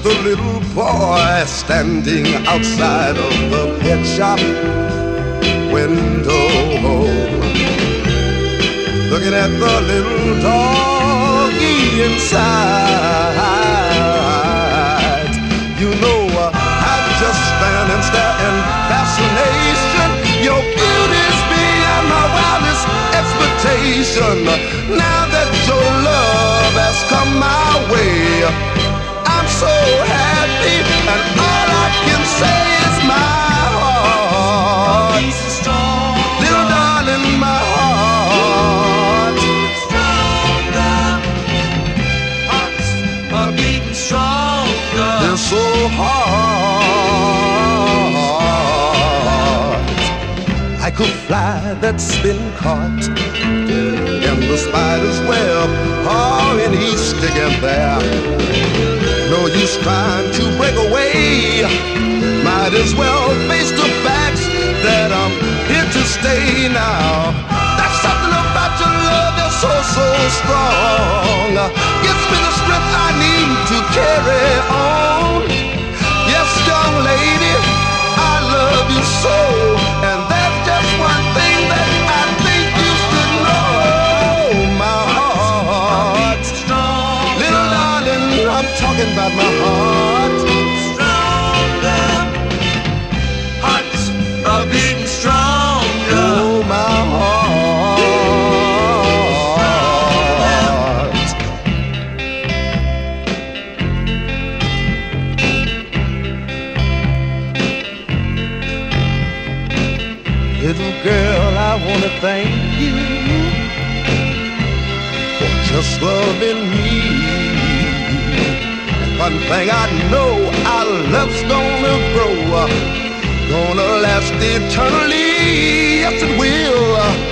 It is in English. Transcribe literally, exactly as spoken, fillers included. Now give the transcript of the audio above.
the little boy standing outside of the pet shop window, looking at the little doggy inside. You know, uh, I just stand and stare in fascination. Your beauty's beyond my wildest expectation. Now that your love has come my way, I'm so happy, and all I can say is my heart, little darling, my heart, hearts are beating stronger. They're so hard, like a fly that's been caught in the spider's web. Oh, and he's sticking there. No use trying to break away. Might as well face the facts that I'm here to stay now. That's something about your love that's so, so strong. Gives me the strength I need to carry on. Yes, young lady, I love you so. And that's just one thing that I think you should know. My heart, little darling, I'm talking about my heart. Stronger, hearts are beating stronger. Oh, my heart. Little girl, I wanna thank you for just loving me. One thing I know, our love's gonna grow, gonna last eternally. Yes, it will.